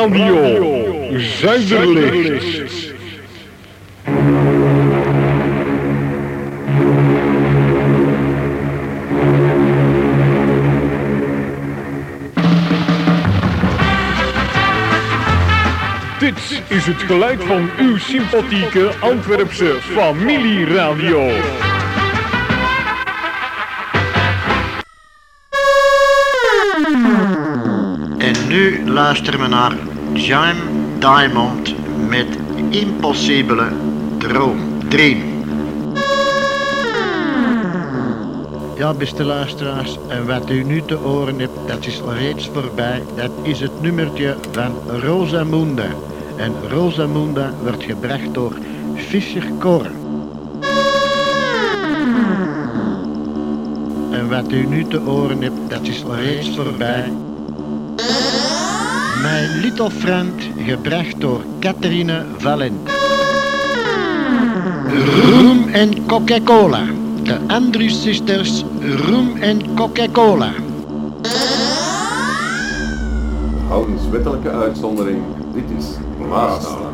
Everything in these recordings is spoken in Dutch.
Radio Zuiderlicht. Dit is het geluid van uw sympathieke Antwerpse familieradio. En nu luisteren we naar Jaime Diamond met Impossibele Dream. Ja, beste luisteraars, en wat u nu te horen hebt, dat is al reeds voorbij. Dat is het nummertje van Rosamunda. En Rosamunda wordt gebracht door Fischer Koren. En wat u nu te horen hebt, dat is al reeds voorbij. My Little Friend, gebracht door Catherine Valent. Rum en Coca-Cola. De Andrews Sisters, Rum en Coca-Cola. Behoudenswettelijke uitzondering, dit is Blaastal.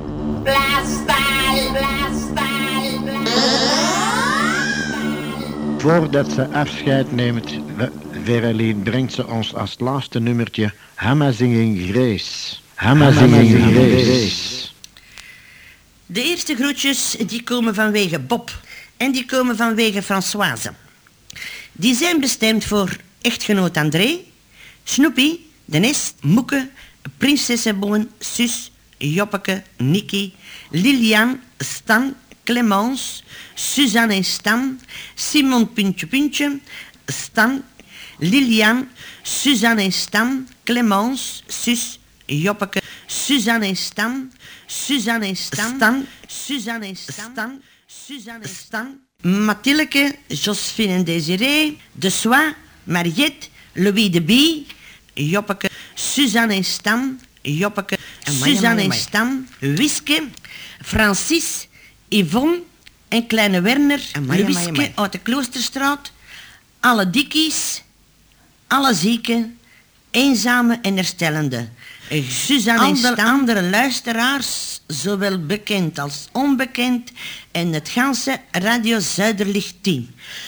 Voordat ze afscheid neemt, Verelien brengt ze ons als laatste nummertje Hamazinging Grace. Hamazinging Grace. De eerste groetjes die komen vanwege Bob en die komen vanwege Françoise. Die zijn bestemd voor echtgenoot André, Snoepy, Dennis, Moeke, Prinsessenboen, Sus, Joppeke, Nicky, Lilian, Stan, Clemence, Suzanne en Stan, Simon Puntje Puntje, Stan, Lilian, Suzanne en Stan, Clemence, Sus, Joppeke, Suzanne en Stan, Suzanne en Stan, Suzanne en Stan, Suzanne en Stan, Mathileke, Josephine en Désiré, De Soie, Mariette, Louis de Bie, Joppeke, Suzanne en Stan, Joppeke, Suzanne en Stan, Wiske, Francis, Yvonne en kleine Werner, Wiske uit de Kloosterstraat, alle dikkies, alle zieken, eenzame en herstellende. Suzanne en Stan, andere luisteraars, zowel bekend als onbekend, en het ganse Radio Zuiderlicht team.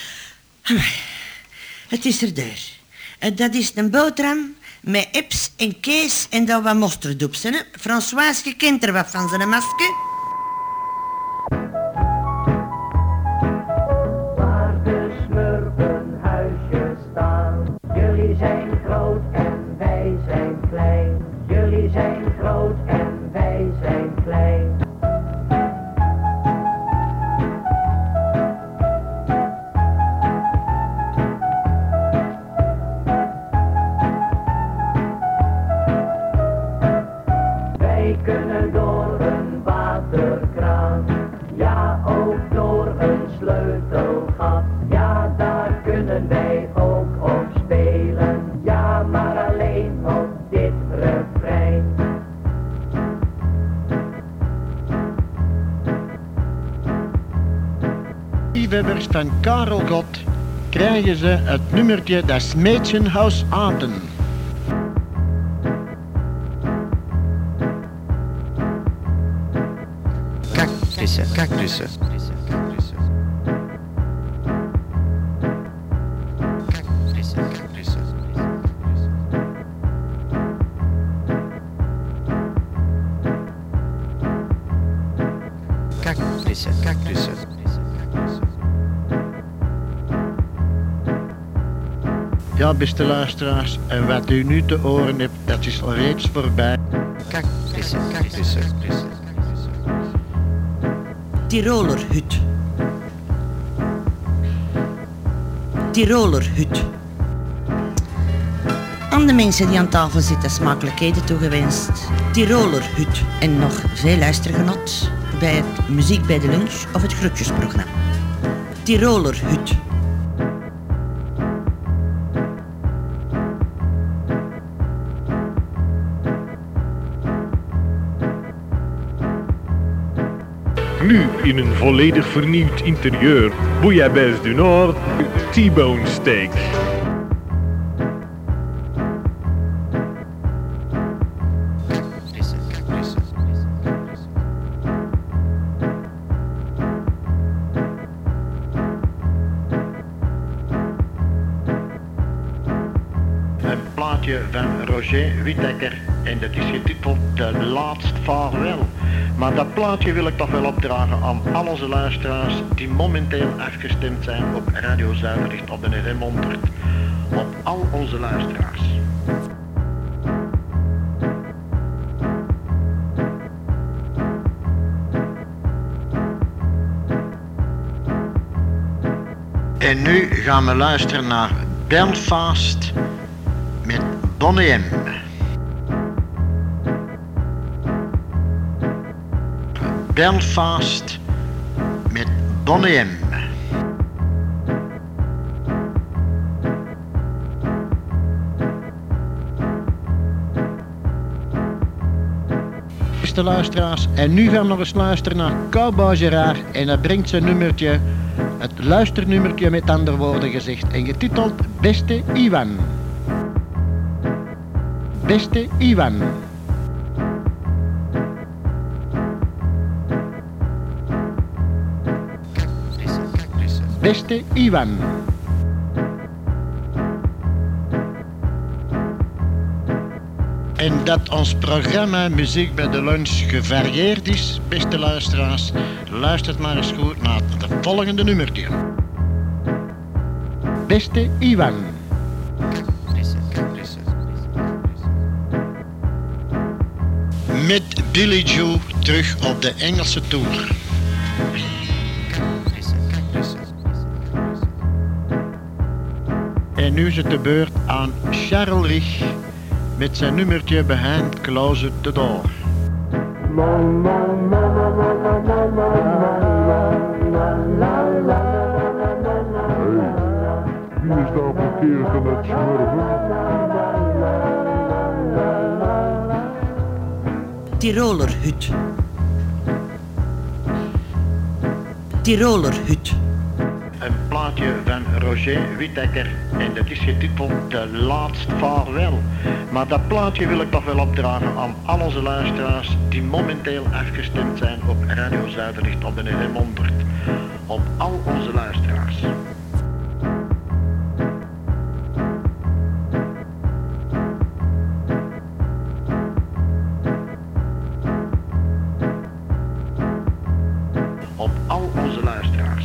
Het is er daar. Dat is een boterham met Eps en Kees en dan wat mosterddoepsen. Françoise, je kent er wat van zijn masker. Waar de smurfenhuisjes staan, jullie zijn groot en wij zijn klein. Jullie zijn groot en wij zijn klein. Wij kunnen door een waterkraan, ja ook door een sleutelgat. Ja, daar kunnen wij ook op spelen, ja maar alleen op dit refrein. Liefhebbers van Karel God krijgen ze het nummertje Das Mädchenhaus Aten. Cactussen. Cactussen. Ja, beste luisteraars, en wat u nu te horen hebt, dat is al reeds voorbij. Cactussen. Tirolerhut. Tirolerhut. Aan de mensen die aan tafel zitten, smakelijkheden toegewenst. Tirolerhut. En nog veel luistergenot bij het Muziek bij de Lunch of het Groetjesprogramma. Tirolerhut. Nu in een volledig vernieuwd interieur. Bouillabaisse du Nord, T-bone steak. plaatje van Roger Whittaker en dat is getiteld De Laatst Vaarwel. Maar dat plaatje wil ik toch wel opdragen aan al onze luisteraars die momenteel afgestemd zijn op Radio Zuiderlicht op de FM 100. Op al onze luisteraars. En nu gaan we luisteren naar Belfast met Bonnie M. Belfast met Bonnie M. Beste luisteraars, en nu gaan we nog eens luisteren naar Cowboy Gerard en dat brengt zijn nummertje, het luisternummertje met andere woorden gezegd en getiteld Beste Iwan. Beste Iwan. Beste Iwan. En dat ons programma Muziek bij de Lunch gevarieerd is, beste luisteraars, luistert maar eens goed naar het volgende nummertje. Beste Iwan. Met Billy Joe terug op de Engelse tour. En nu is het de beurt aan Charles Rich met zijn nummertje Behind Closed the Door. Wie is daar verkeerd aan het smurven? Tirolerhut. Tirolerhut. Een plaatje van Roger Whittaker en dat is getiteld De Laatst Vaarwel. Maar dat plaatje wil ik toch wel opdragen aan al onze luisteraars die momenteel afgestemd zijn op Radio Zuiderlicht op de FM 100. Op al onze luisteraars. Op al onze luisteraars.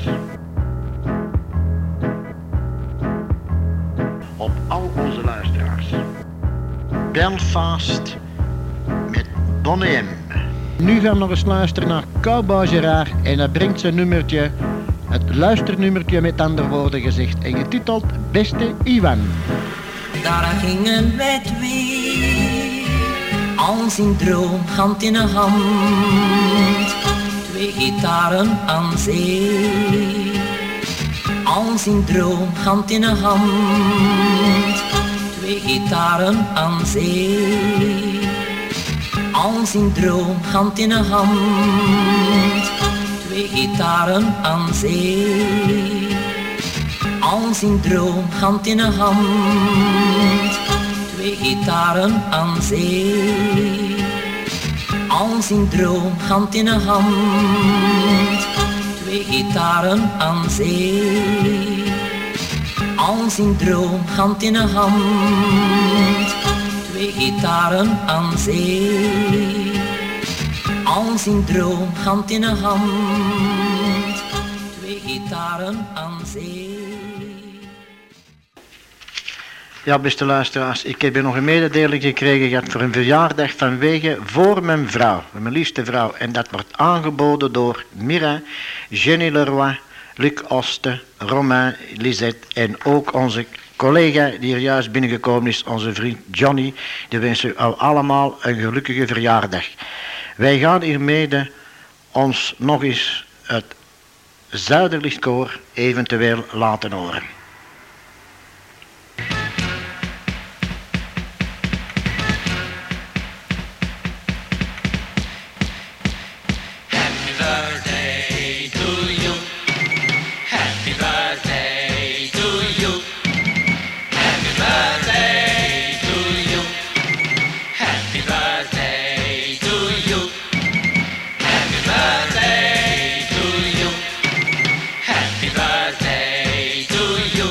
Op al onze luisteraars. Belfast met Bonnie M. Nu gaan we nog eens luisteren naar Cowboy Gerard en dat brengt zijn nummertje, het luisternummertje met andere woorden gezegd en getiteld Beste Iwan. Daar gingen wij twee, als in droom, hand in een hand, twee gitaren aan zee. Als in droom, hand in een hand, twee gitaren aan zee. Als in droom, hand in een hand, twee gitaren aan zee. Als in droom, hand in een hand, twee gitaren aan zee. Als in droom, hand in een hand, twee gitaren aan zee. Als in droom, hand in een hand, twee gitaren aan zee. Als in droom, hand in een hand, twee gitaren aan zee. Ja, beste luisteraars, ik heb hier nog een mededeling gekregen gehad voor een verjaardag vanwege voor mijn vrouw, mijn liefste vrouw. En dat wordt aangeboden door Mira, Jenny Leroy, Luc Oste, Romain, Lisette en ook onze collega die er juist binnengekomen is, onze vriend Johnny. Die wensen u allemaal een gelukkige verjaardag. Wij gaan hiermee ons nog eens het Zuiderlichtkoor eventueel laten horen. Happy birthday to you.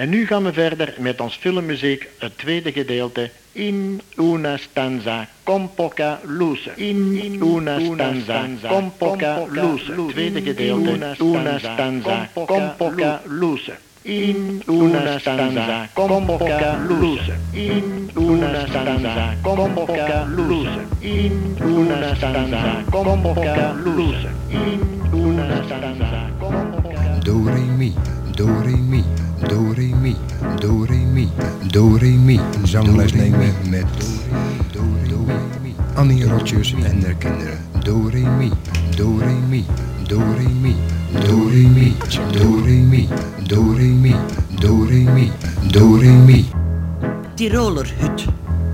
En nu gaan we verder met ons filmmuziek, het tweede gedeelte. In una stanza con poca luce. In una stanza con poca luce. Tweede gedeelte. Una stanza con poca luce. In una stanza con poca luce. In una stanza con poca luce. In una stanza con poca luce. In una stanza con poca luce. Do re mi, do re mi, do re mi, do re mi, do re mi. Zangles nemen met do re mi. Annie Rotjes en haar kinderen. Do re mi, do re mi, do re mi, do re mi, do re mi, do re mi, do re mi, do re mi. Tirolerhut.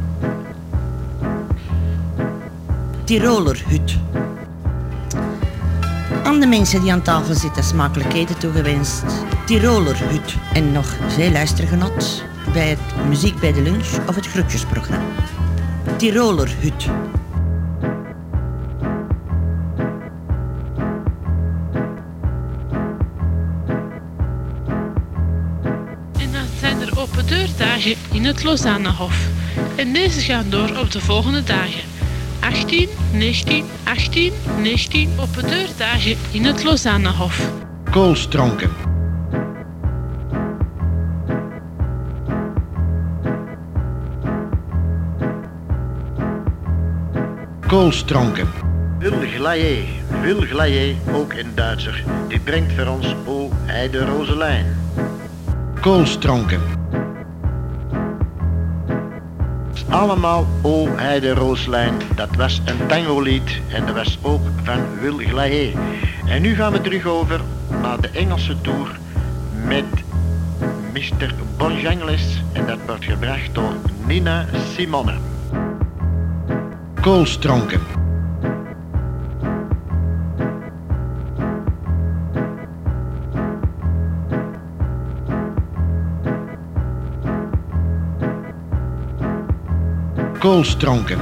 Tirolerhut. Aan de mensen die aan tafel zitten smakelijkheden toegewenst. Tirolerhut. En nog veel luistergenot bij het Muziek bij de Lunch of het Groetjesprogramma. Tirolerhut. En dan zijn er open deurdagen in het Lausannehof. En deze gaan door op de volgende dagen. 18, 19, 18, 19 open deurdagen in het Lausannehof. Koolstronken. Koolstronken. Wil Glayer, ook in Duitser, die brengt voor ons O Heide Roselijn. Koolstronken. Allemaal O Heide Roselijn, dat was een tangolied en dat was ook van Wil Glayer. En nu gaan we terug over naar de Engelse tour met Mr. Bojangles en dat wordt gebracht door Nina Simone. Koolstronken. Koolstronken.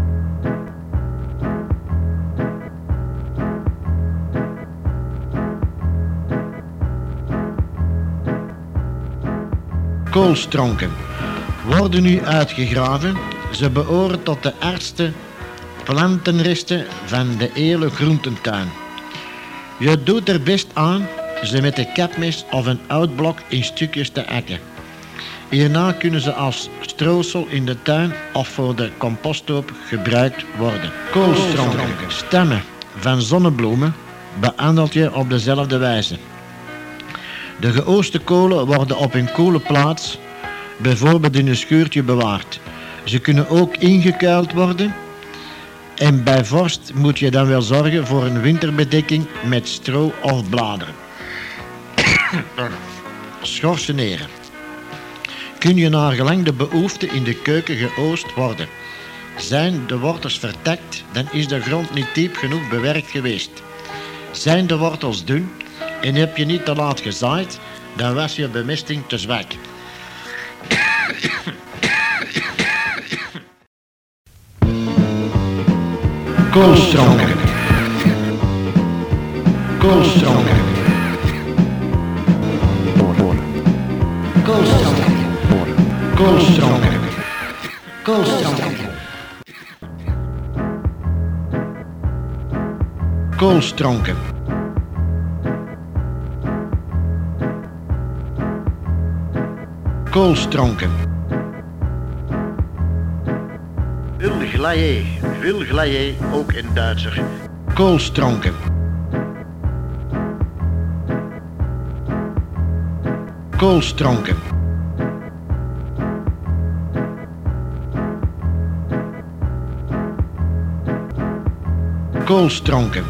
Koolstronken worden nu uitgegraven. Ze behoren tot de ergste plantenresten van de hele groententuin. Je doet er best aan ze met de kapmes of een oud blok in stukjes te hakken. Hierna kunnen ze als stroosel in de tuin of voor de composthoop gebruikt worden. Koolstronken, stemmen van zonnebloemen behandelt je op dezelfde wijze. De geooste kolen worden op een koele plaats, bijvoorbeeld in een schuurtje, bewaard. Ze kunnen ook ingekuild worden en bij vorst moet je dan wel zorgen voor een winterbedekking met stro of bladeren. Schorseneren. Kun je naar gelang de behoefte in de keuken geoost worden. Zijn de wortels vertakt, dan is de grond niet diep genoeg bewerkt geweest. Zijn de wortels dun en heb je niet te laat gezaaid, dan was je bemesting te zwak. Koolstronken. Koolstronken. Koolstronken. Koolstronken. Koolstronken. Koolstronken. Koolstronken. Wil Glayer, ook in Duitser. Koolstronken. Koolstronken. Koolstronken.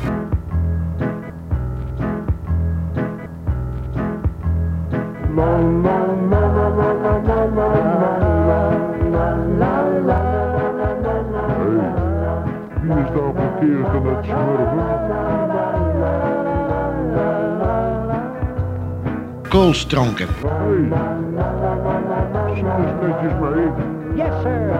Wie is daar verkeerd aan het smurfen? Koolstronken. Hey, zing eens netjes mee. Yes, sir.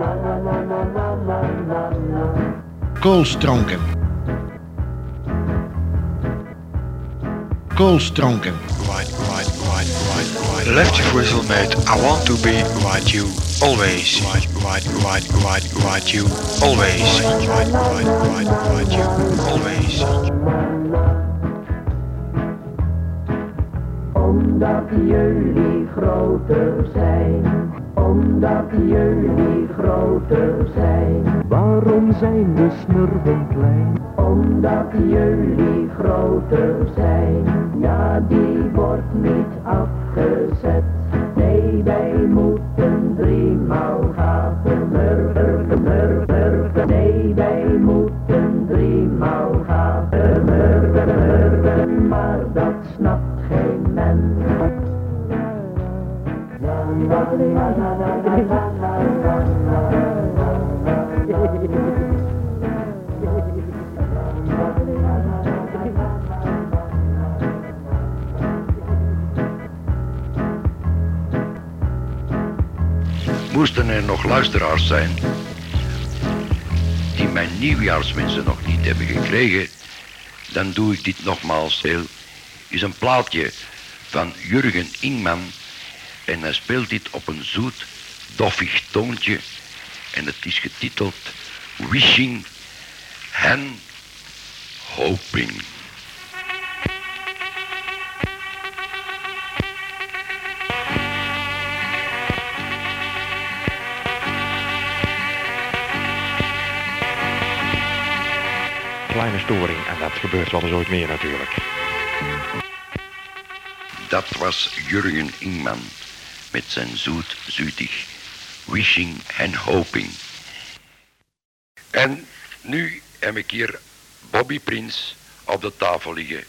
Koolstronken. Koolstronken. Right. Lefty Frizzle met I Want To Be What You Always. What you always. What you always. Omdat jullie groter zijn. Omdat jullie groter zijn. Waarom zijn de snurren klein? Omdat jullie groter zijn. Ja, die wordt niet afgezet. Nee, wij moeten 3-maal gaten. Murken. Nee, wij moeten 3-maal gaten. Murken. Maar dat snapt geen mens. Moesten er nog luisteraars zijn die mijn nieuwjaarswensen nog niet hebben gekregen, dan doe ik dit nogmaals. Is een plaatje van Jurgen Ingman en hij speelt dit op een zoet, doffig toontje en het is getiteld Wishing and Hoping. Kleine storing en dat gebeurt wel eens ooit meer natuurlijk. Dat was Jurgen Ingman met zijn zoetig Wishing and Hoping. En nu heb ik hier Bobby Prins op de tafel liggen.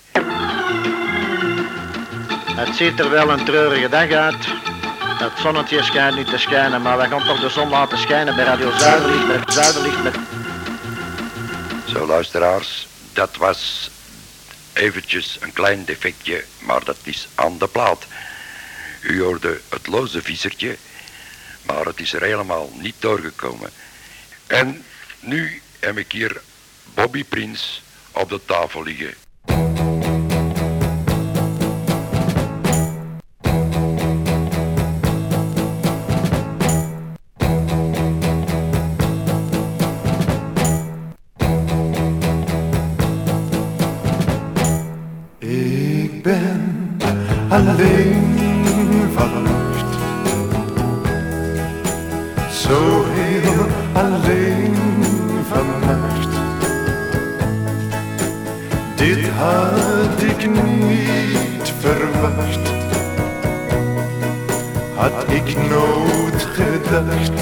Het ziet er wel een treurige dag uit. Het zonnetje schijnt niet te schijnen, maar wij gaan toch de zon laten schijnen bij Radio Zuiderlicht met... Zo luisteraars, dat was eventjes een klein defectje, maar dat is aan de plaat. U hoorde het loze vissertje, maar het is er helemaal niet doorgekomen. En nu heb ik hier Bobby Prins op de tafel liggen. Ik ben alleen vannacht, zo heel alleen vannacht. Dit had ik niet verwacht, had ik nooit gedacht.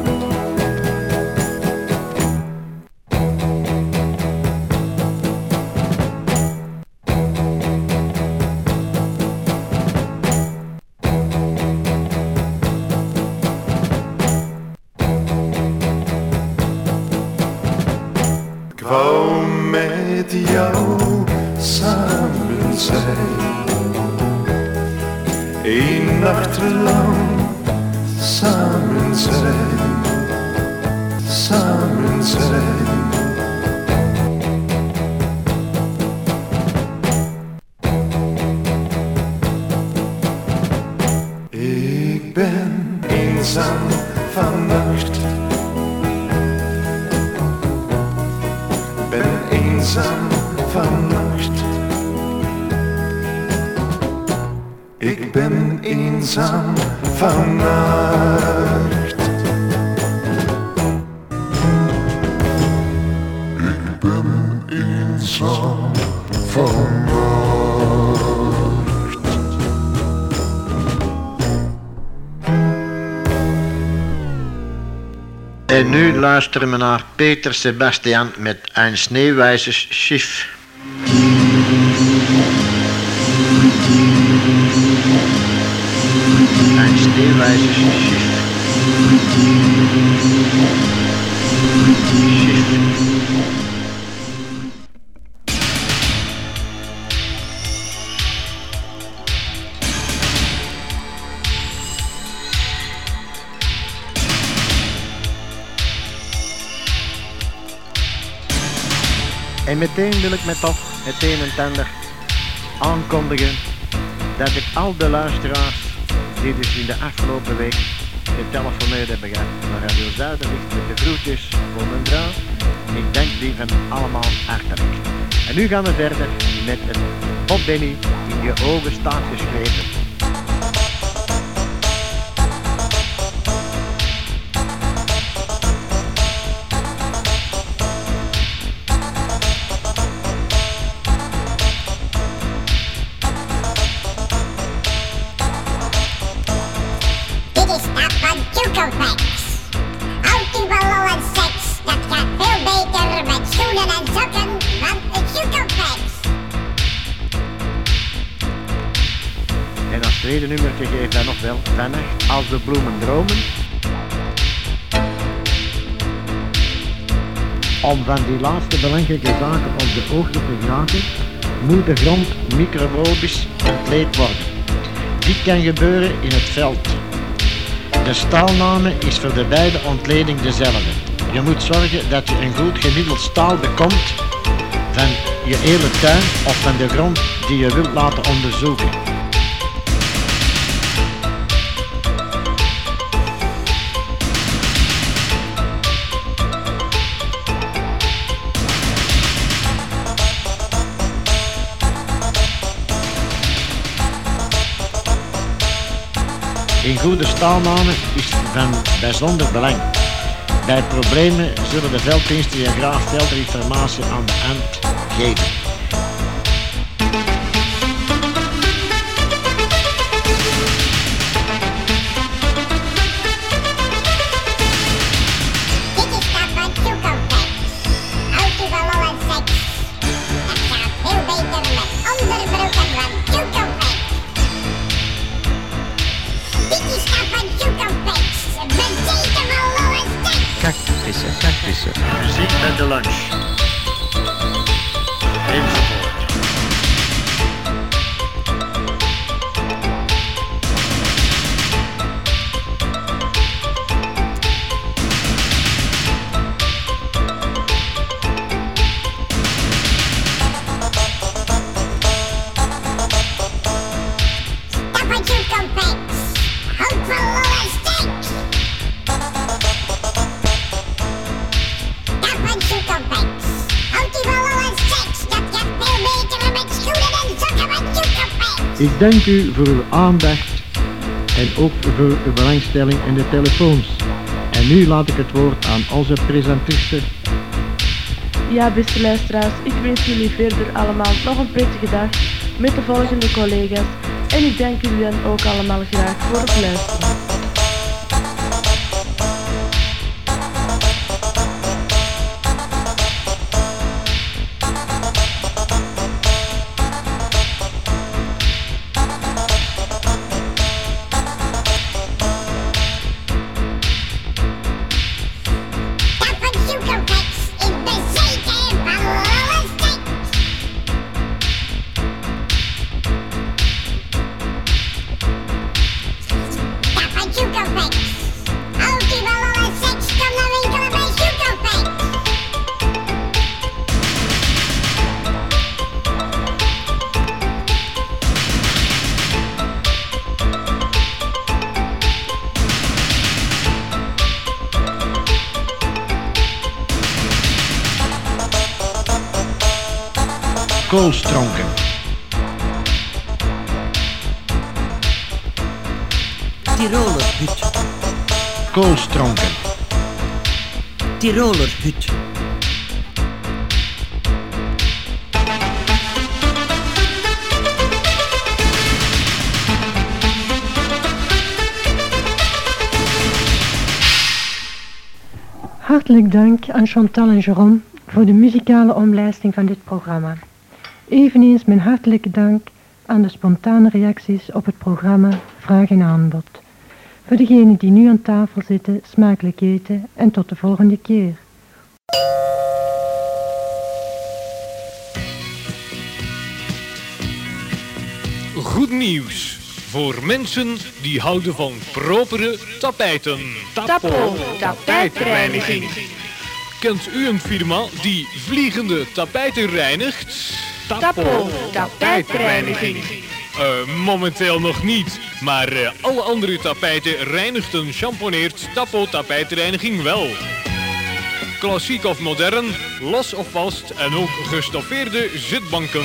Met jou samen zijn, 1 nacht lang samen zijn, samen zijn. Ik ben eenzaam vannacht, ben eenzaam vannacht. Ik ben eenzaam vannacht. Ik ben eenzaam vannacht. En nu luisteren we naar Peter Sebastian met Ein Schneeweißes Schiff. Ein Schneeweißes Schiff. En meteen wil ik me toch het een en ander aankondigen dat ik al de luisteraars die dus in de afgelopen week getelefoneerd hebben gehad naar Radio Zuiderlicht met de groetjes voor mijn vrouw. Ik dank die van allemaal hartelijk. En nu gaan we verder met een Bob Benny in je ogen staat geschreven. Dit is dat van Chocofax. Houdt u ballen en seks, dat gaat veel beter met schoenen en sokken van het Chocofax. En als tweede nummertje geeft hij nog wel Vannacht als de bloemen dromen. Om van die laatste belangrijke zaken op de hoogte te geraken, moet de grond microbisch ontleed worden. Dit kan gebeuren in het veld. De staalname is voor de beide ontleding dezelfde. Je moet zorgen dat je een goed gemiddeld staal bekomt van je hele tuin of van de grond die je wilt laten onderzoeken. Een goede staalname is van bijzonder belang. Bij problemen zullen de velddiensten je graag verdere informatie aan de hand geven. Dit is dat van Chocofax. Houdt u ballen en seks, dat gaat veel beter met onderbroeken van Chocofax. Dit is dat van Chocofax. Bezeten ballen en seks. Cactussen, cactussen. Muziek met de lunch. Enzovoort. Dat van Chocofax. Houdt van lol en seks. Dat van Chocofax. Houdt u van lol en seks. Dat gaat veel beter met schoenen en sokken van Chocofax. Ik dank u voor uw aandacht en ook voor uw belangstelling in de telefoons. En nu laat ik het woord aan onze presenteerster. Ja, beste luisteraars, ik wens jullie verder allemaal nog een prettige dag met de volgende collega's. En ik dank jullie dan ook allemaal graag voor het luisteren. Dat van Chocofax is bezeten van lol en seks. Dat van Chocofax. Houdt u van lol en seks, kom dan winkelen bij Chocofax. Koolstronken. Tirolerhut. Koolstronken. Tirolerhut. Hartelijk dank aan Chantal en Jérôme voor de muzikale omlijsting van dit programma. Eveneens mijn hartelijke dank aan de spontane reacties op het programma Vraag en Aanbod. Voor degenen die nu aan tafel zitten, smakelijk eten en tot de volgende keer. Goed nieuws voor mensen die houden van propere tapijten. Tapo, tapijtreiniging. Kent u een firma die vliegende tapijten reinigt? Tapo, tapijtreiniging. Momenteel nog niet, maar alle andere tapijten reinigt een champoneerd Tappo tapijtreiniging wel. Klassiek of modern, los of vast en ook gestoffeerde zitbanken.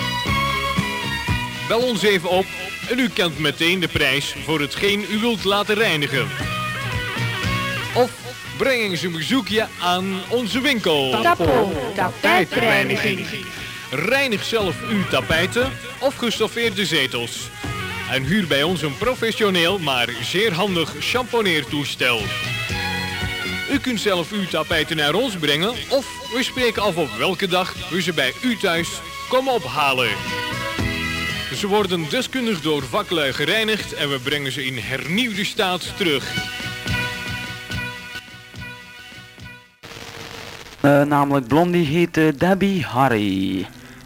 Bel ons even op en u kent meteen de prijs voor hetgeen u wilt laten reinigen. Of breng eens een bezoekje aan onze winkel. Tappo tapijtreiniging. Reinig zelf uw tapijten of gestoffeerde zetels. En huur bij ons een professioneel, maar zeer handig champoneertoestel. U kunt zelf uw tapijten naar ons brengen of we spreken af op welke dag we ze bij u thuis komen ophalen. Ze worden deskundig door vaklui gereinigd en we brengen ze in hernieuwde staat terug. Namelijk Blondie heet Debbie Harry.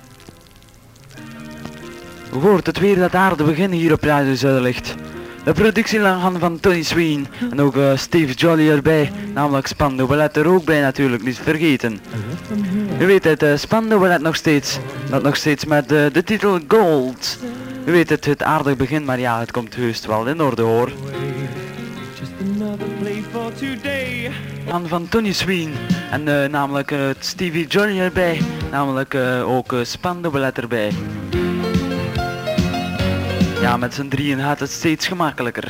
Hoort het weer dat aarde beginnen hier op Radio Zuiderlicht. De productie lang van Tony Sween en ook Steve Jolly erbij, namelijk Spandau Ballet er ook bij natuurlijk, niet vergeten. U weet het, Spandau Ballet nog steeds met de titel Gold. U weet het aardig begin, maar ja, het komt heus wel in orde hoor. Van Tony Sween en namelijk Stevie Jolly erbij, namelijk ook Spandau Ballet erbij. Ja, met z'n drieën gaat het steeds gemakkelijker.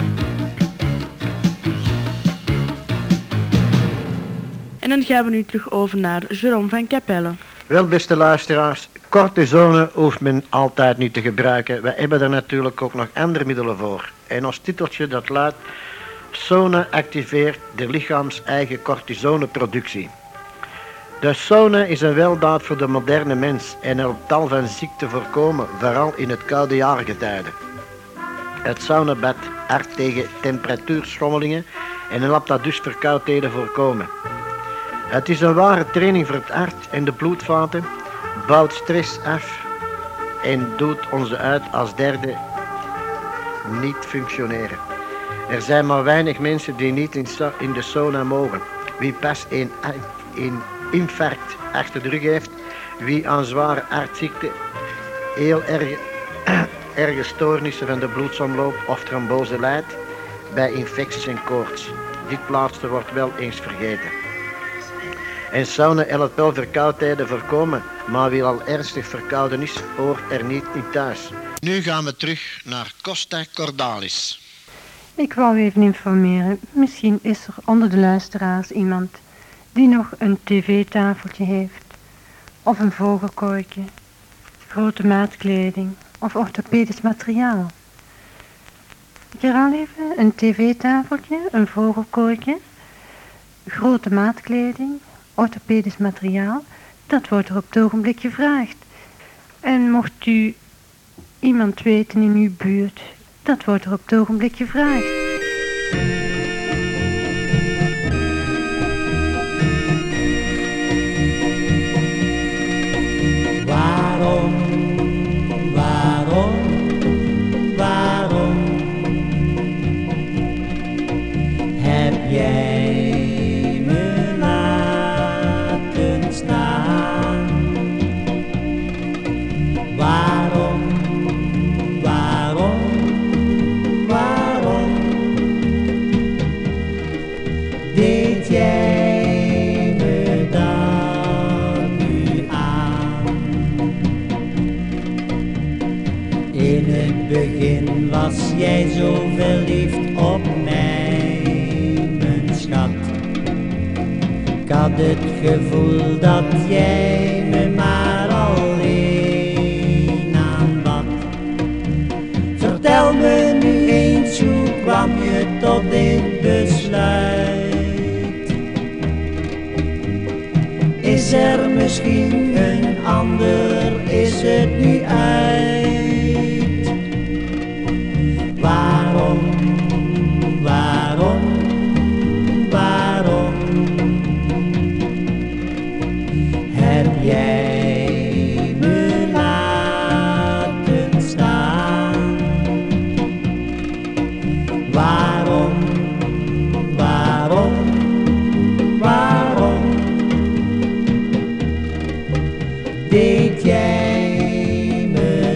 En dan gaan we nu terug over naar Jérôme van Capelle. Wel, beste luisteraars, cortisone hoeft men altijd niet te gebruiken. Wij hebben er natuurlijk ook nog andere middelen voor. En ons titeltje dat luidt: Sone activeert de lichaams-eigen cortisoneproductie. De sauna is een weldaad voor de moderne mens en helpt tal van ziekten voorkomen, vooral in het koude jaargetijde. Het saunabad hard tegen temperatuurschommelingen en helpt dat dus verkoudheden voorkomen. Het is een ware training voor het hart en de bloedvaten, bouwt stress af en doet onze huid als derde niet functioneren. Er zijn maar weinig mensen die niet in de sauna mogen. Wie pas een infarct achter de rug heeft, wie aan zware hartziekte, heel erge stoornissen van de bloedsomloop of trombose lijdt, bij infecties en koorts. Dit laatste wordt wel eens vergeten. En sauna helpt wel verkoudheden voorkomen, maar wie al ernstig verkouden is, hoort er niet in thuis. Nu gaan we terug naar Costa Cordalis. Ik wou even informeren, misschien is er onder de luisteraars iemand die nog een tv-tafeltje heeft, of een vogelkooitje, grote maatkleding of orthopedisch materiaal. Ik herhaal even, een tv-tafeltje, een vogelkooitje, grote maatkleding, orthopedisch materiaal, dat wordt er op het ogenblik gevraagd. En mocht u iemand weten in uw buurt, dat wordt er op het ogenblik gevraagd. Waarom heb jij me laten staan? Waarom deed jij me dat nu aan? In het begin was jij zo verliefd op mij, mijn schat. Ik had het gevoel dat jij me maar alleen aanbad. Vertel me nu eens, hoe kwam je tot dit besluit? Is er misschien een ander, is het nu uit? Waarom heb jij me laten staan? Waarom deed jij me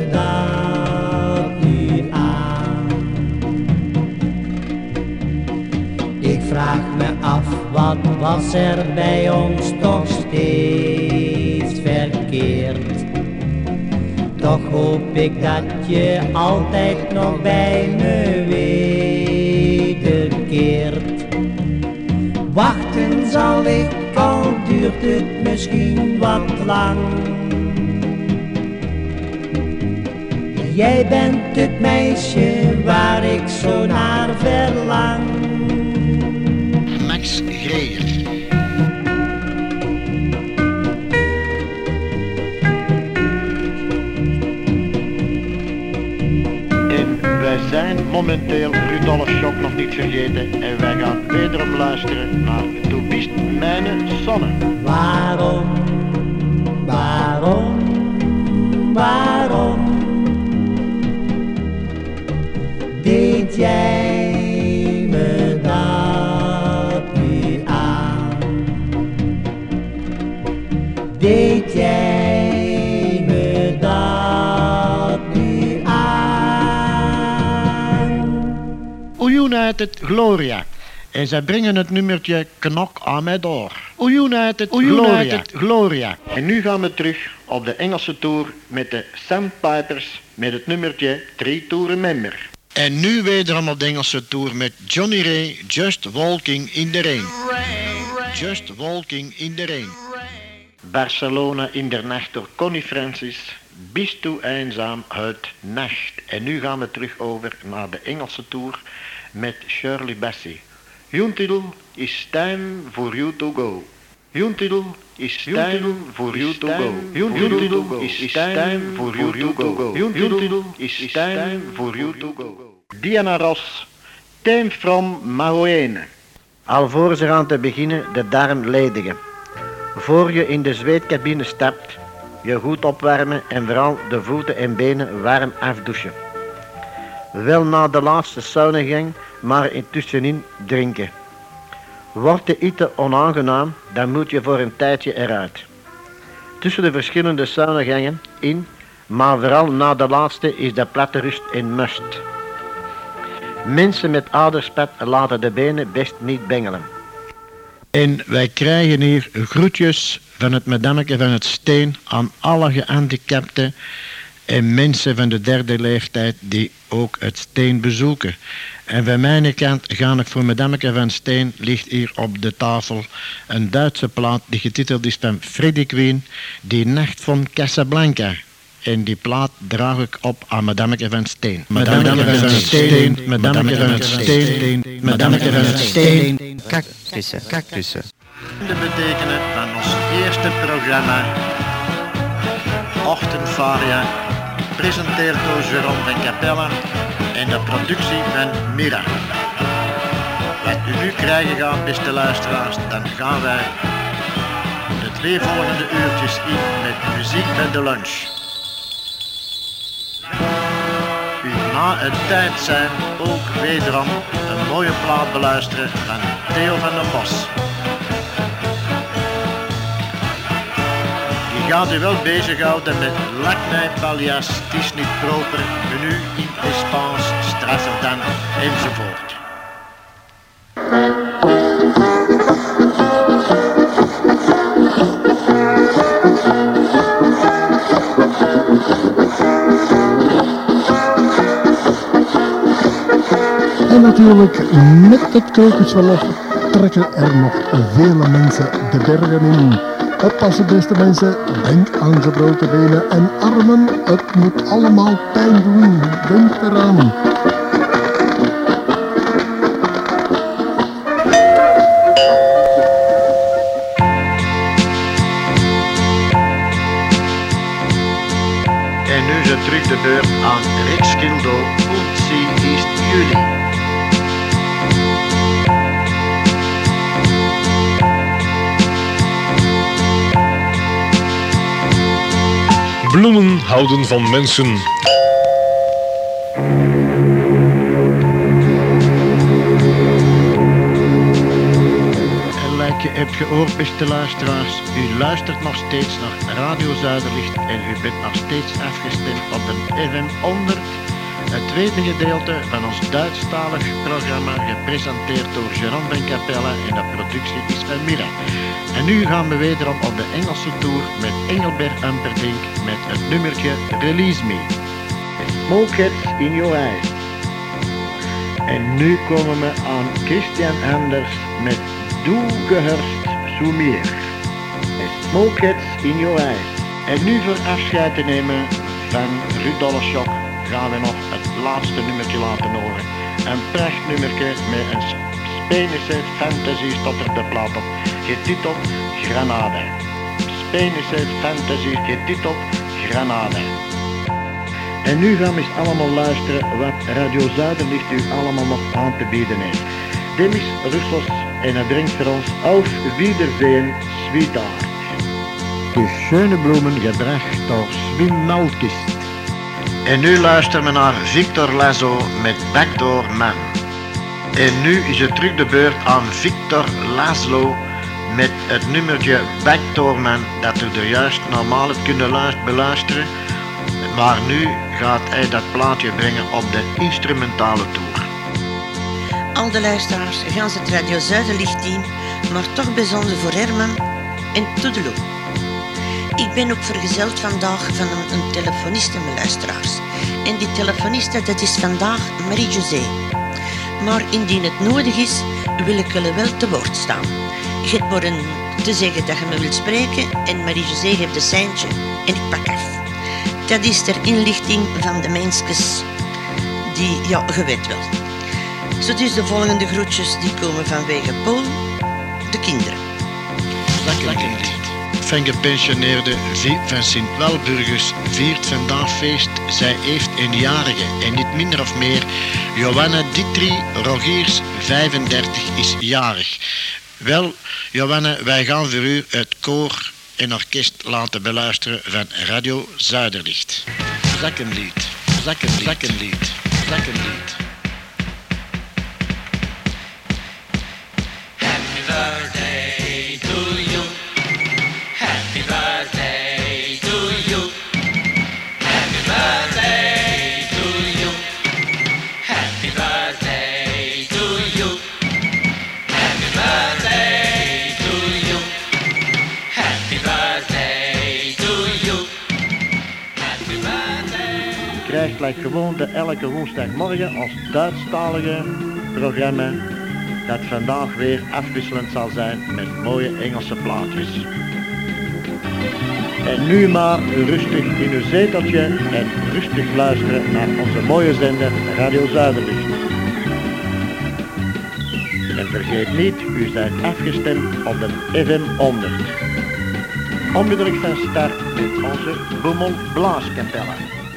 was er bij ons toch steeds verkeerd. Toch hoop ik dat je altijd nog bij me wederkeert. Wachten zal ik, al duurt het misschien wat lang. Jij bent het meisje waar ik zo naar verlang. Max Greer. En wij zijn momenteel Rudolf Schock nog niet vergeten en wij gaan wederom luisteren naar Du bist meine Sonne. Waarom, waarom, waarom deed jij me dat nu aan? Deed jij me dat nu aan? United Gloria. En zij brengen het nummertje Knok aan mij door. United Gloria. Gloria. En nu gaan we terug op de Engelse tour met de Sandpipers met het nummertje 3 to Remember. En nu wederom op de Engelse tour met Johnny Ray, Just Walking in the Rain. Just Walking in the Rain. Barcelona in der Nacht door Connie Francis. Bist u eenzaam uit Nacht. En nu gaan we terug over naar de Engelse tour met Shirley Bassey. Juntitel is time for you to go. Juntitel is time for you to go. Juntitel is time for you to go. Juntitel is time for you to go. Diana Ross, Theme from Maroene. Alvorens eraan te beginnen de darm ledigen. Voor je in de zweetcabine stapt, je goed opwarmen en vooral de voeten en benen warm afdouchen. Wel na de laatste saunagang, maar intussenin drinken. Wordt de hitte onaangenaam, dan moet je voor een tijdje eruit. Tussen de verschillende saunagangen in, maar vooral na de laatste is de platte rust een must. Mensen met ouderspad laten de benen best niet bengelen. En wij krijgen hier groetjes van het madameke van het Steen aan alle gehandicapten en mensen van de derde leeftijd die ook het Steen bezoeken. En van mijn kant ga ik voor madameke van Steen, ligt hier op de tafel een Duitse plaat die getiteld is van Freddie Queen, Die Nacht van Casablanca. En die plaat draag ik op aan madameke van Steen. Madameke van Steen, madameke van Steen, madameke van Steen. Cactussen, cactussen. Dat betekent van ons eerste programma, Ochtendvaria, presenteert door Jérôme van Capelle en de productie van Mira. Wat u nu krijgen gaat, beste luisteraars, dan gaan wij de 2 volgende uurtjes in met muziek bij de lunch. U na een tijd zijn ook wederom een mooie plaat beluisteren van Theo van der Bos. Die gaat u wel bezighouden met Lac mij Paljas, het is niet proper, menu in Espace, Strasserdan enzovoort. En natuurlijk, met het krokusverlof trekken er nog vele mensen de bergen in. Oppassen beste mensen, denk aan gebroken benen en armen, het moet allemaal pijn doen, denk eraan. En nu is het terug de beurt aan Rick Skildo, Poetsie is jullie. Bloemen houden van mensen. En like je hebt gehoord, beste luisteraars, u luistert nog steeds naar Radio Zuiderlicht en u bent nog steeds afgestemd op de FM 100 Het tweede gedeelte van ons Duitsstalig programma, gepresenteerd door Jérôme van Capelle en de productie is van Mira. En nu gaan we wederom op de Engelse tour met Engelbert Humperdinck met het nummertje Release Me. Smokeheads in Your Eyes. En nu komen we aan Christian Anders met Du gehörst zu mir. Smokeheads in Your Eyes. En nu voor afscheid te nemen van Rudolf Schock gaan we nog het laatste nummertje laten horen. Een prachtnummertje met een Spanische fantasy tot er de plaat op, getiteld Granada. Spanische fantasy getiteld Granada. En nu gaan we eens allemaal luisteren wat Radio Zuiderlicht u allemaal nog aan te bieden heeft. Demis Roussos en het brengt voor ons Auf Wiedersehen, Sweetheart. De schöne bloemen gebracht door Sven Nalkist. En nu luisteren we naar Victor Lazo met Backdoor Man. En nu is het terug de beurt aan Victor Laszlo met het nummertje Backdoor Man dat u er juist normaal hebt kunnen beluisteren. Maar nu gaat hij dat plaatje brengen op de instrumentale tour. Al de luisteraars gaan ze het Radio Zuiderlicht team, maar toch bijzonder voor Herman en Toedeloe. Ik ben ook vergezeld vandaag van een telefoniste, mijn luisteraars. En die telefoniste, dat is vandaag Marie-José. Maar indien het nodig is, wil ik jullie wel te woord staan. Je hebt maar te zeggen dat je me wilt spreken en Marie-José heeft de seintje en ik pak af. Dat is ter inlichting van de mensjes die, ja, je weet wel. Zo dus de volgende groetjes die komen vanwege Paul, de kinderen. Lekker. Van gepensioneerde van Sint-Walburgers viert vandaag feest. Zij heeft een jarige en niet minder of meer. Johanna Ditri Rogiers, 35, is jarig. Wel, Johanna, wij gaan voor u het koor en orkest laten beluisteren van Radio Zuiderlicht. Zakkenlied, zakkenlied, zakkenlied, zakkenlied. Happy birthday to you. Happy birthday to you. Happy birthday to you. Happy birthday to you. Happy birthday to you. Happy birthday to you. Happy birthday. Je krijgt like gewoonte elke woensdagmorgen als Duitsstalige programma dat vandaag weer afwisselend zal zijn met mooie Engelse plaatjes. En nu maar rustig in uw zeteltje en rustig luisteren naar onze mooie zender Radio Zuiderlicht. En vergeet niet, u bent afgestemd op de FM 100. Onmiddellijk van start met onze Boemel Blaaskapelle.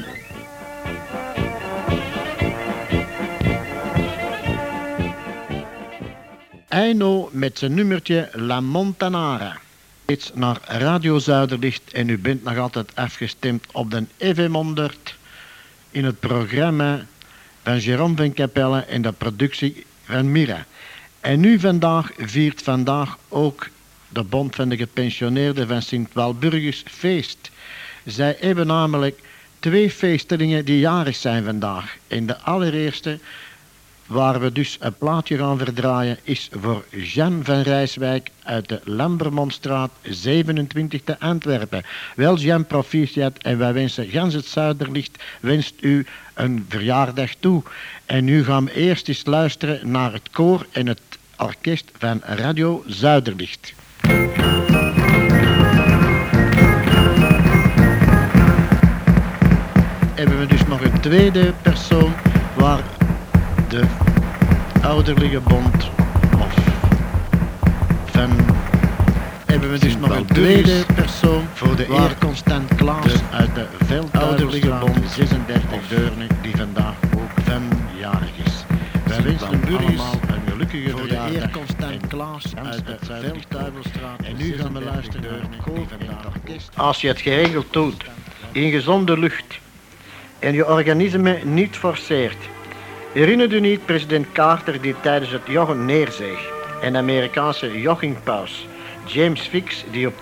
Eino met zijn nummertje La Montanara. Iets naar Radio Zuiderlicht en u bent nog altijd afgestemd op de FM 100 in het programma van Jérôme van Capelle en de productie van Mira. En nu viert vandaag ook de Bond van de Gepensioneerden van Sint-Walburgers feest. Zij hebben namelijk 2 feestelingen die jarig zijn vandaag. En de allereerste, waar we dus een plaatje gaan verdraaien, is voor Jan van Rijswijk uit de Lambermondstraat 27 te Antwerpen. Wel Jan, proficiat en wij wensen gans het Zuiderlicht wenst u een verjaardag toe. En nu gaan we eerst eens luisteren naar het koor en het orkest van Radio Zuiderlicht. Hebben we dus nog een tweede persoon waar de ouderlijke bond of van hebben we dus nog een tweede persoon voor de eer Constant Klaas uit de Veldouderlijke bond 36 Deurne die vandaag ook van jarig is. Wij wensen de burgers een gelukkige verjaardag voor de eer Constant Klaas uit de Veldouderstraat. En nu gaan we luisteren naar het koor en het orkest. Als je het geregeld doet, in gezonde lucht en je organisme niet forceert. Herinnert u niet president Carter die tijdens het joggen neerzeeg en de Amerikaanse joggingpaus James Fix die op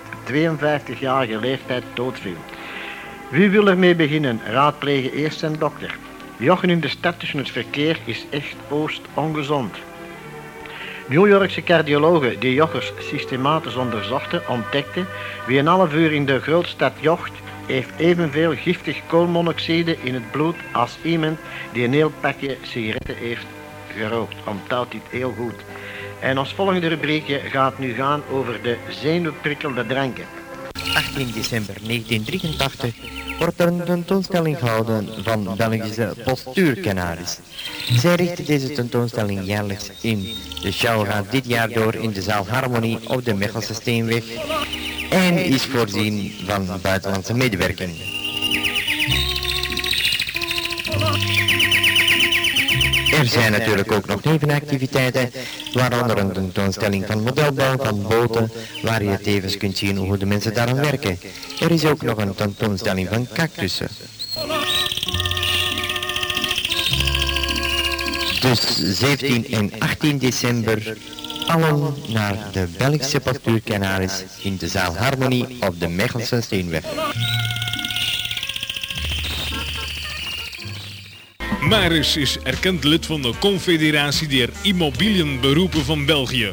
52-jarige leeftijd doodviel? Wie wil ermee beginnen? Raadplegen eerst zijn dokter. Jochen in de stad tussen het verkeer is echt oost ongezond. New Yorkse cardiologen die jochers systematisch onderzochten, ontdekten wie een half uur in de grootstad jocht, heeft evenveel giftig koolmonoxide in het bloed als iemand die een heel pakje sigaretten heeft gerookt. Onthoud dit heel goed. En ons volgende rubriekje gaat nu gaan over de zenuwprikkelde dranken. 18 december 1983 wordt er een tentoonstelling gehouden van Belgische postuurcanaris. Zij richten deze tentoonstelling jaarlijks in. De show gaat dit jaar door in de zaal Harmonie op de Mechelse Steenweg en is voorzien van buitenlandse medewerking. Er zijn natuurlijk ook nog nevenactiviteiten, waaronder een tentoonstelling van modelbouw van boten, waar je tevens kunt zien hoe de mensen daaraan werken. Er is ook nog een tentoonstelling van cactussen. Dus 17 en 18 december, allen naar de Belgische postuurcanaris in de zaal Harmonie op de Mechelse Steenweg. Maris is erkend lid van de Confederatie der Immobilienberoepen van België.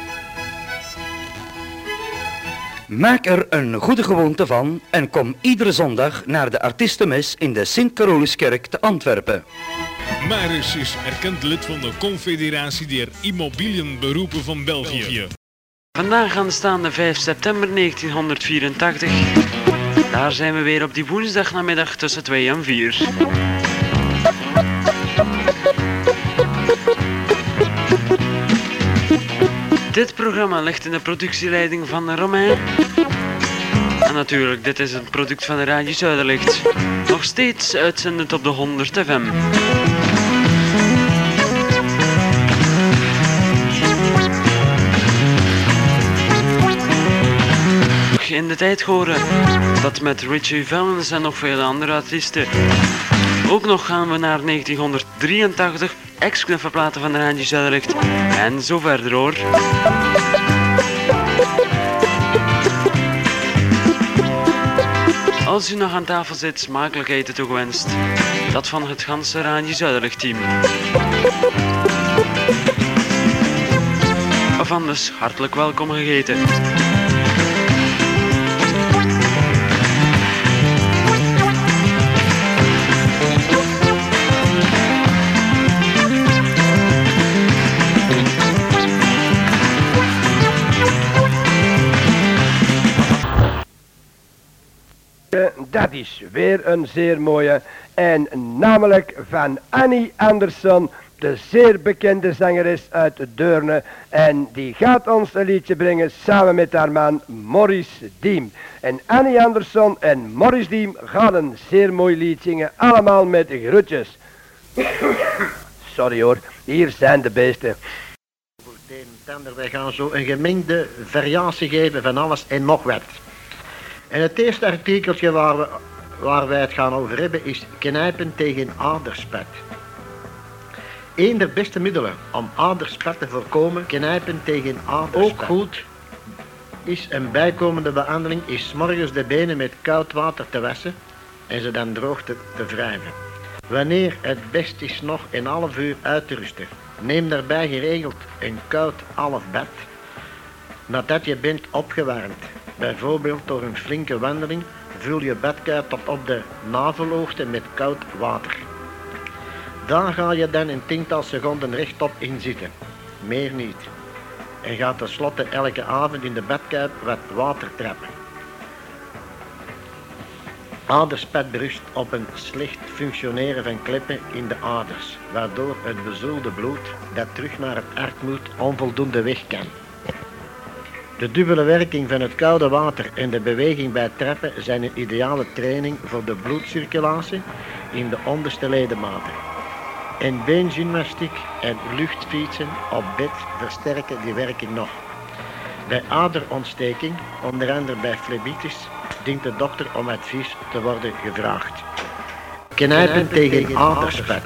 Maak er een goede gewoonte van en kom iedere zondag naar de artiestenmis in de Sint-Caroluskerk te Antwerpen. Maris is erkend lid van de Confederatie der Immobilienberoepen van België. Vandaag aanstaande 5 september 1984. Daar zijn we weer op die woensdagnamiddag tussen 2 en 4. Dit programma ligt in de productieleiding van Romain. En natuurlijk, dit is een product van de Radio Zuiderlicht. Nog steeds uitzendend op de 100 FM. In de tijd horen dat met Richie Valens en nog vele andere artiesten. Ook nog gaan we naar 1983, ex-knuffelplaten van de Radio Zuiderlicht en zo verder hoor. Als u nog aan tafel zit, smakelijk eten toegewenst. Dat van het ganse Radio Zuiderlicht team. Of anders, hartelijk welkom gegeten. Dat is weer een zeer mooie en namelijk van Annie Anderson, de zeer bekende zangeres uit Deurne, en die gaat ons een liedje brengen samen met haar man Maurice Diem. En Annie Anderson en Maurice Diem gaan een zeer mooi lied zingen, allemaal met groetjes. Sorry hoor, hier zijn de beesten. Wij gaan zo een gemengde variatie geven van alles en nog wat. En het eerste artikeltje waar wij het gaan over hebben is knijpen tegen aderspet. Een der beste middelen om aderspet te voorkomen, knijpen tegen aderspet. Ook goed is een bijkomende behandeling is 's morgens de benen met koud water te wassen en ze dan droog te wrijven. Wanneer het best is nog een half uur uit te rusten. Neem daarbij geregeld een koud half bad nadat je bent opgewarmd. Bijvoorbeeld door een flinke wandeling vul je badkuip tot op de navelhoogte met koud water. Daar ga je dan een tiental seconden rechtop in zitten, meer niet. En ga tenslotte elke avond in de badkuip wat water trappen. Aderspet berust op een slecht functioneren van kleppen in de aders, waardoor het bezoedelde bloed dat terug naar het hart moet onvoldoende weg kan. De dubbele werking van het koude water en de beweging bij het trappen zijn een ideale training voor de bloedcirculatie in de onderste ledematen. En beengymnastiek en luchtfietsen op bed versterken die werking nog. Bij aderontsteking, onder andere bij phlebitis, dient de dokter om advies te worden gevraagd. Knijpen tegen aderspet.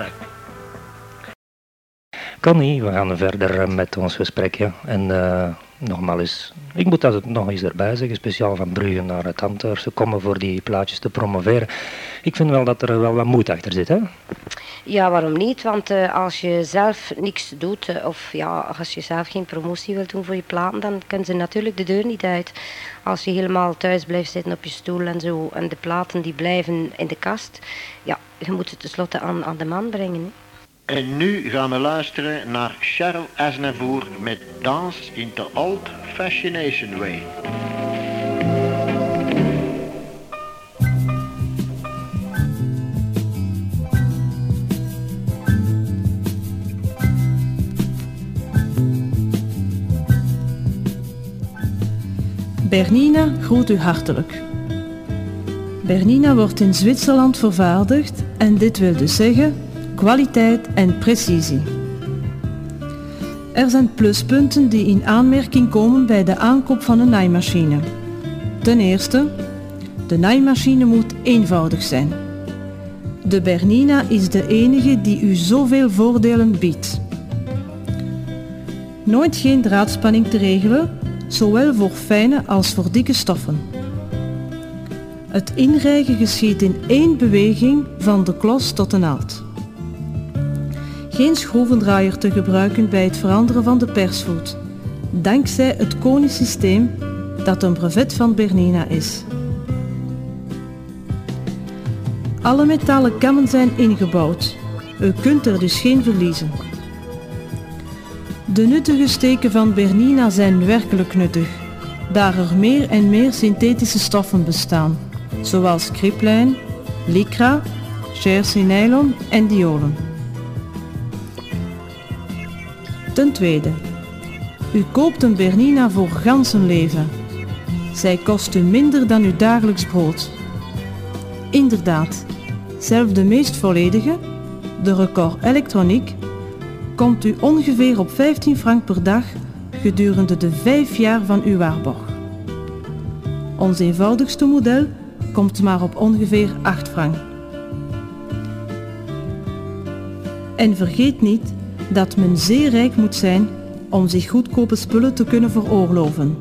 Connie, we gaan verder met ons gesprekje. En nogmaals, ik moet dat nog eens erbij zeggen, speciaal van Brugge naar het Antwerpse komen voor die plaatjes te promoveren. Ik vind wel dat er wel wat moed achter zit, hè? Ja, waarom niet? Want als je zelf niks doet, of ja, als je zelf geen promotie wilt doen voor je platen, dan kunnen ze natuurlijk de deur niet uit. Als je helemaal thuis blijft zitten op je stoel en zo, en de platen die blijven in de kast, ja, je moet het tenslotte aan de man brengen. Hè. En nu gaan we luisteren naar Charles Aznavour met Dance in the Old Fascination Way. Bernina groet u hartelijk. Bernina wordt in Zwitserland vervaardigd en dit wil dus zeggen kwaliteit en precisie. Er zijn pluspunten die in aanmerking komen bij de aankoop van een naaimachine. Ten eerste, de naaimachine moet eenvoudig zijn. De Bernina is de enige die u zoveel voordelen biedt. Nooit geen draadspanning te regelen, zowel voor fijne als voor dikke stoffen. Het inrijgen geschiet in één beweging van de klos tot de naald. Geen schroevendraaier te gebruiken bij het veranderen van de persvoet, dankzij het Koni-systeem dat een brevet van Bernina is. Alle metalen kammen zijn ingebouwd, u kunt er dus geen verliezen. De nuttige steken van Bernina zijn werkelijk nuttig, daar er meer en meer synthetische stoffen bestaan, zoals kriplijn, lycra, jersey nylon en diolen. Ten tweede, u koopt een Bernina voor gans een leven. Zij kost u minder dan uw dagelijks brood. Inderdaad, zelfs de meest volledige, de Record Elektroniek, komt u ongeveer op 15 frank per dag gedurende de 5 jaar van uw waarborg. Ons eenvoudigste model komt maar op ongeveer 8 frank. En vergeet niet dat men zeer rijk moet zijn om zich goedkope spullen te kunnen veroorloven.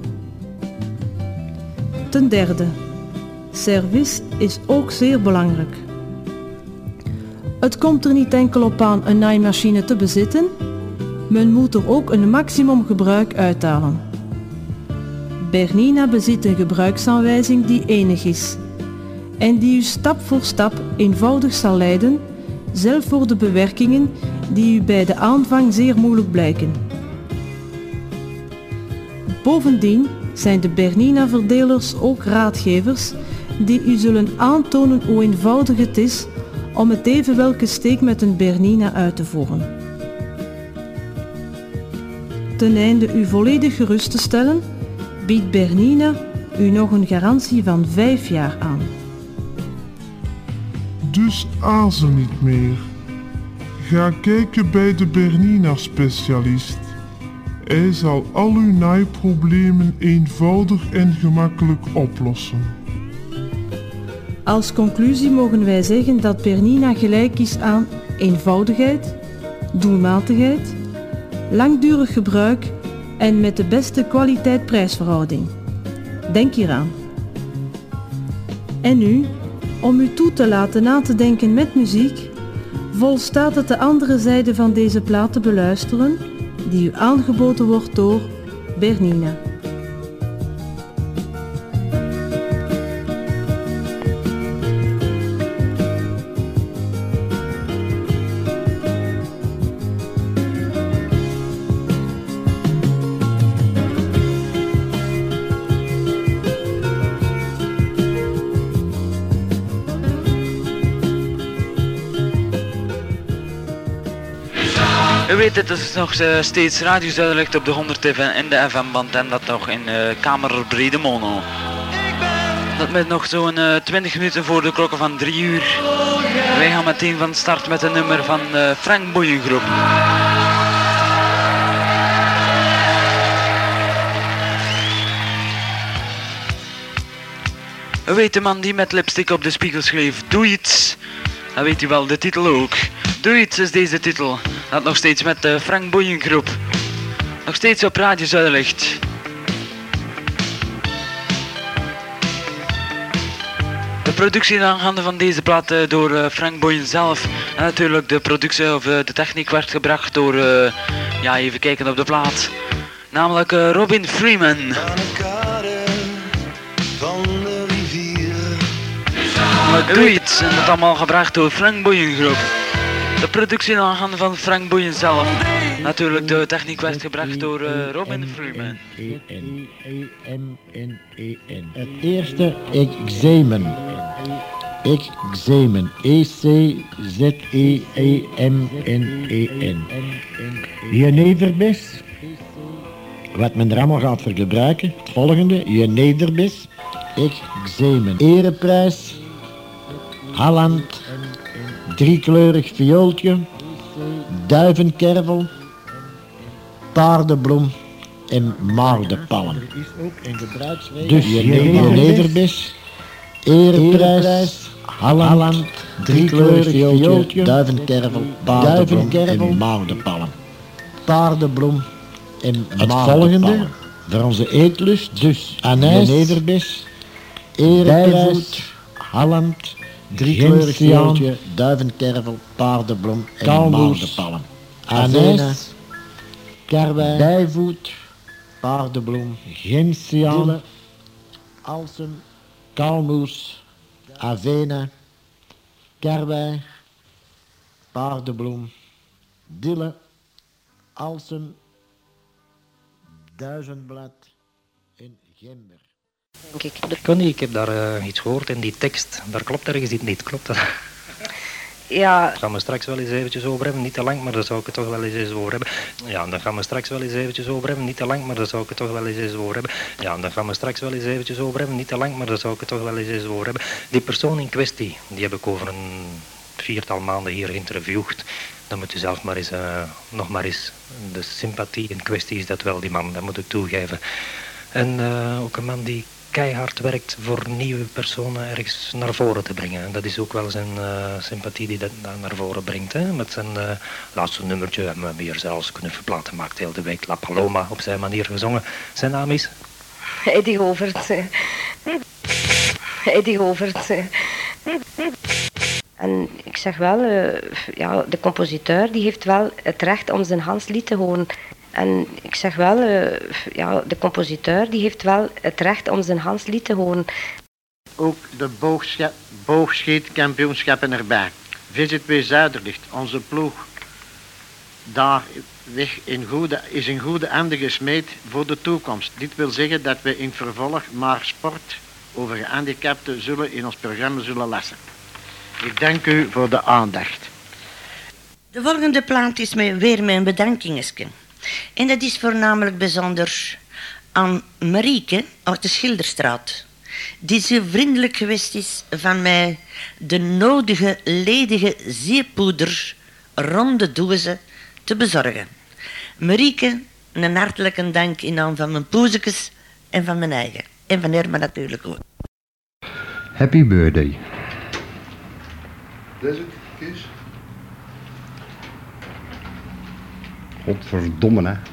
Ten derde, service is ook zeer belangrijk. Het komt er niet enkel op aan een naaimachine te bezitten, men moet er ook een maximum gebruik uithalen. Bernina bezit een gebruiksaanwijzing die enig is en die u stap voor stap eenvoudig zal leiden, zelfs voor de bewerkingen die u bij de aanvang zeer moeilijk blijken. Bovendien zijn de Bernina-verdelers ook raadgevers die u zullen aantonen hoe eenvoudig het is om het even welke steek met een Bernina uit te voeren. Ten einde u volledig gerust te stellen, biedt Bernina u nog een garantie van 5 jaar aan. Dus aarzel niet meer. Ga kijken bij de Bernina-specialist. Hij zal al uw naaiproblemen eenvoudig en gemakkelijk oplossen. Als conclusie mogen wij zeggen dat Bernina gelijk is aan eenvoudigheid, doelmatigheid, langdurig gebruik en met de beste kwaliteit-prijsverhouding. Denk hieraan. En nu, om u toe te laten na te denken met muziek, volstaat het de andere zijde van deze plaat te beluisteren, die u aangeboden wordt door Bernina. U weet, het is nog steeds Radio Zuiderlicht op de 100 TV en de FM-band en dat nog in kamerbrede mono. Dat met nog zo'n 20 minuten voor de klokken van 3 uur. Wij gaan meteen van start met een nummer van Frank Boeiengroep. U weet, de man die met lipstick op de spiegel schreef, doe iets. Dan weet u wel de titel ook. Doe iets is deze titel. Dat nog steeds met de Frank Boeiengroep. Nog steeds op Radio Zuiderlicht. De De productie aangaande van deze plaat door Frank Boeien zelf. En natuurlijk de productie of de techniek werd gebracht door, ja even kijken op de plaat. Namelijk Robin Freeman. Great, en dat allemaal gebracht door Frank Boeien Groep. De productie aangaande van Frank Boeien zelf. Natuurlijk de techniek werd gebracht door Robin Freeman. Het eerste, examen. Examen. E-C-Z-E-E-M-N-E-N. Jeneverbes. Wat men er allemaal gaat voor gebruiken. Het volgende, Jeneverbes. Examen. Ereprijs. Halland. Driekleurig viooltje. Duivenkervel. Paardenbloem en maagdenpalm. Dus jeneverbes, ereprijs, Halland, driekleurig viooltje, duivenkervel, paardenbloem en maagdenpalm. Paardenbloem en het volgende voor onze eetlust, dus anijs, jeneverbes, ereprijs, Halland, driekleurig viooltje, duivenkervel, paardenbloem en maagdenpalm. Anijs, karwei, bijvoet, paardenbloem, gentiaan, alsem, kalmoes, avena, karwei, paardenbloem, dille, alsem, duizendblad en gember. Connie, ik heb daar iets gehoord in die tekst. Daar klopt ergens iets niet, klopt dat? Ja. Daar gaan we straks wel eens eventjes over hebben, niet te lang, maar daar zou ik het toch wel eens over hebben. Ja, daar gaan we straks wel eens eventjes over hebben, niet te lang, maar daar zou ik het toch wel eens over hebben. Ja, daar gaan we straks wel eens eventjes over hebben, niet te lang, maar daar zou ik het toch wel eens over hebben. Die persoon in kwestie, die heb ik over een 4-tal maanden hier geïnterviewd. Dan moet u zelf maar eens, nog maar eens, de sympathie in kwestie is dat wel, die man, dat moet ik toegeven. En ook een man die keihard werkt voor nieuwe personen ergens naar voren te brengen. En dat is ook wel zijn sympathie die dat naar voren brengt. Hè? Met zijn laatste nummertje hebben we hier zelfs kunnen verplaten. Maakt heel de week La Paloma op zijn manier gezongen. Zijn naam is? Eddie Govert. Eddie Govert. En ik zeg wel, ja, de compositeur die heeft wel het recht om zijn Hans lied te horen. En ik zeg wel, ja, de compositeur die heeft wel het recht om zijn Hans lied te horen. Ook de boogschietkampioenschappen erbij. VZW Zuiderlicht, onze ploeg, daar weg is in goede handen gesmeed voor de toekomst. Dit wil zeggen dat we in vervolg maar sport over gehandicapten in ons programma zullen lassen. Ik dank u voor de aandacht. De volgende plaat is weer mijn bedankingetje. En dat is voornamelijk bijzonder aan Marieke uit de Schilderstraat, die zo vriendelijk geweest is van mij de nodige ledige zeepoeder rond de dozen te bezorgen. Marieke, een hartelijke dank in naam van mijn poezekes en van mijn eigen. En van Herman natuurlijk ook. Happy birthday. Dat is het, Kees? Godverdomme, hè.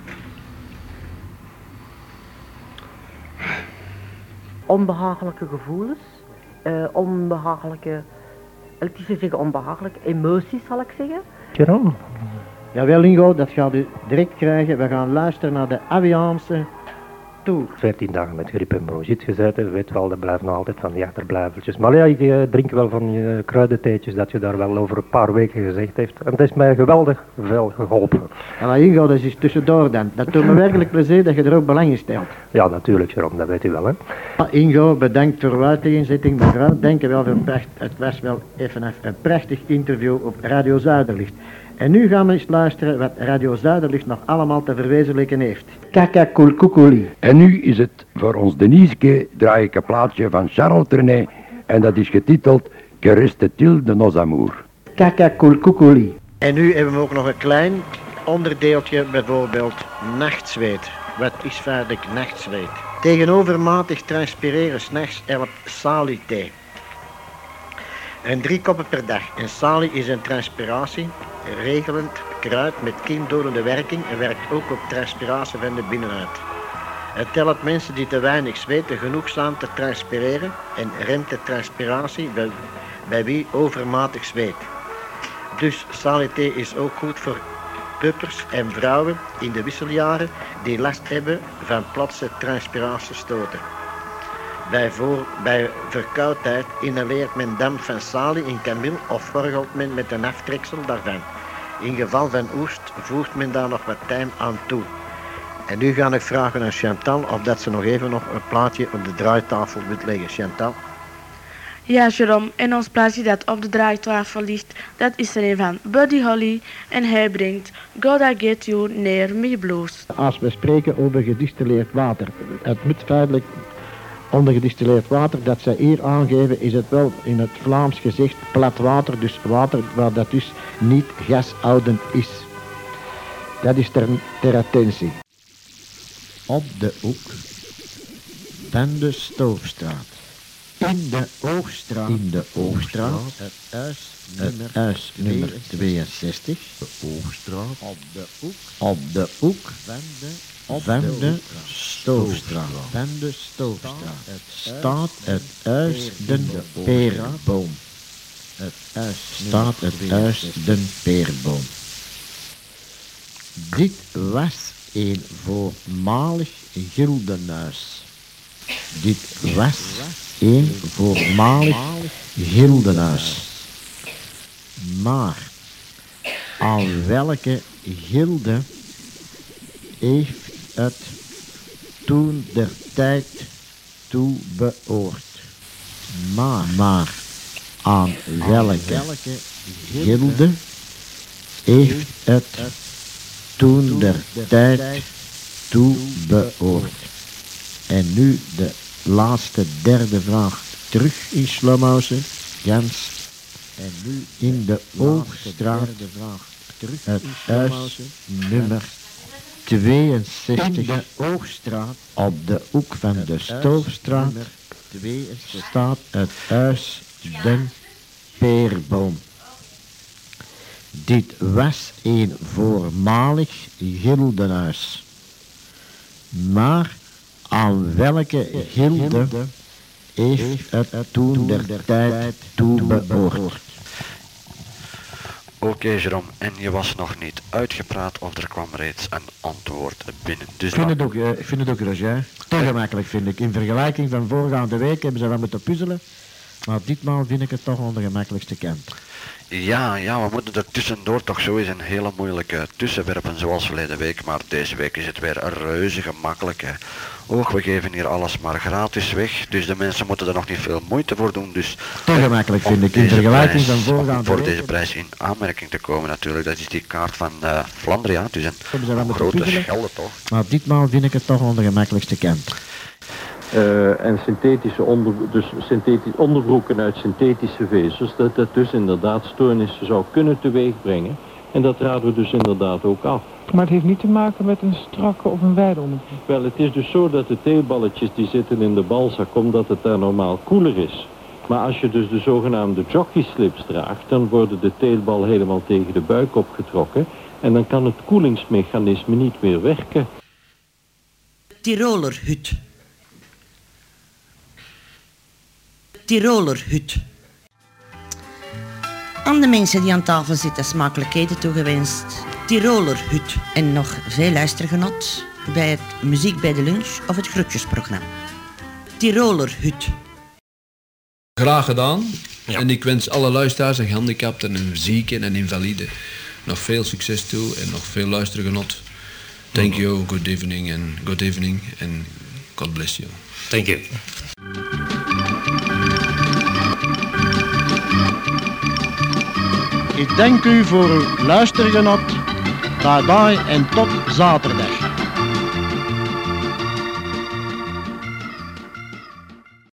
Onbehagelijke gevoelens, onbehagelijke, ik zou zeggen onbehagelijke emoties, zal ik zeggen. Jerome? Jawel, Ingo, dat gaat u direct krijgen. We gaan luisteren naar de Aviaanse Tour. 14 dagen met griep en bronchiet gezeten, weet wel, dat blijft nog altijd van die achterblijvertjes. Maar ja, ik drink wel van je kruidentheetjes dat je daar wel over een paar weken gezegd heeft. En het is mij geweldig veel geholpen. En Ingo, dat is tussendoor dan. Dat doet me werkelijk plezier dat je er ook belang in stelt. Ja, natuurlijk, Jerome, dat weet u wel, hè. Ingo, bedankt voor uw uiteenzetting. Mevrouw, dank u wel voor het was wel even een prachtig interview op Radio Zuiderlicht. En nu gaan we eens luisteren wat Radio Zuiderlicht nog allemaal te verwezenlijken heeft. Kakakulkukuli. En nu is het voor ons Deniske, draai ik een plaatje van Charles Trenet en dat is getiteld Kereste-til de nos amour. Kakakulkukuli. En nu hebben we ook nog een klein onderdeeltje, bijvoorbeeld nachtzweet. Wat is feitelijk nachtzweet? Tegenovermatig transpireren 's nachts helpt Sali-thee. En 3 koppen per dag. En Sali is een transpiratie, regelend kruid met kiemdodende werking en werkt ook op transpiratie van de binnenuit. Het telt mensen die te weinig zweten genoeg staan te transpireren en remt de transpiratie bij wie overmatig zweet. Dus salité is ook goed voor puppers en vrouwen in de wisseljaren die last hebben van plotse transpiratiestoten. Bij verkoudheid inhaleert men damp van salie in kamille of gorgelt men met een aftreksel daarvan. In geval van oest voegt men daar nog wat tijm aan toe. En nu ga ik vragen aan Chantal of dat ze nog even een plaatje op de draaitafel wil leggen. Chantal? Ja, Jerome, en ons plaatje dat op de draaitafel ligt, dat is er een van Buddy Holly en hij brengt God I Get You Near Me Blues. Als we spreken over gedistilleerd water, het moet feitelijk onder gedistilleerd water dat zij hier aangeven is het wel in het Vlaams gezegd plat water, dus water waar dat dus niet gashoudend is. Dat is ter attentie. Op de hoek van de Stoofstraat. In de Oogstraat. Het huis nummer 62. De Oogstraat. Op de hoek van de Stoofstraat. Staat het huis de Peerboom. Dit was een voormalig gildenhuis. Maar aan welke gilde heeft het toen der tijd toe behoord? Maar aan welke gilde heeft het toen der tijd toe behoord? En nu de laatste derde vraag terug in Slomhuizen, Jans. En nu in de Oogstraat, het huis nummer 62. In de Oogstraat, op de hoek van de Stoofstraat, staat het huis Den Peerboom. Dit was een voormalig gildenhuis. Maar aan welke gilde heeft het toen der tijd toe behoord? Oké, Jerome, en je was nog niet uitgepraat of er kwam reeds een antwoord binnen. Dus ik vind het ook, Roger. Te gemakkelijk vind ik. In vergelijking van voorgaande week hebben ze wel moeten puzzelen. Maar ditmaal vind ik het toch aan de gemakkelijkste kant. Ja, we moeten er tussendoor toch zo eens een hele moeilijke tussenwerpen zoals verleden week. Maar deze week is het weer een reuze gemakkelijk. Hè. We geven hier alles maar gratis weg. Dus de mensen moeten er nog niet veel moeite voor doen. Dus te gemakkelijk vind ik. In vergelijking van voorgaande week. Voor deze prijs in aanmerking te komen natuurlijk. Dat is die kaart van Flandria. Dus een grote schelde toch. Maar ditmaal vind ik het toch aan de gemakkelijkste kant. En synthetisch onderbroeken uit synthetische vezels, dat dus inderdaad stoornissen zou kunnen teweegbrengen. En dat raden we dus inderdaad ook af. Maar het heeft niet te maken met een strakke of een wijde onderbroek? Wel, het is dus zo dat de theeballetjes die zitten in de balzak, omdat het daar normaal koeler is. Maar als je dus de zogenaamde jockeyslips draagt, dan worden de teelbal helemaal tegen de buik opgetrokken. En dan kan het koelingsmechanisme niet meer werken. Tirolerhut. Tirolerhut. Aan de mensen die aan tafel zitten smakelijkheden toegewenst. Tirolerhut. En nog veel luistergenot bij het Muziek bij de Lunch of het Groetjesprogramma. Tirolerhut. Graag gedaan. Ja. En ik wens alle luisteraars en gehandicapten en zieken en invaliden nog veel succes toe en nog veel luistergenot. Thank you, good evening and God bless you. Thank you. Ik dank u voor uw luistergenot. Bye bye en tot zaterdag.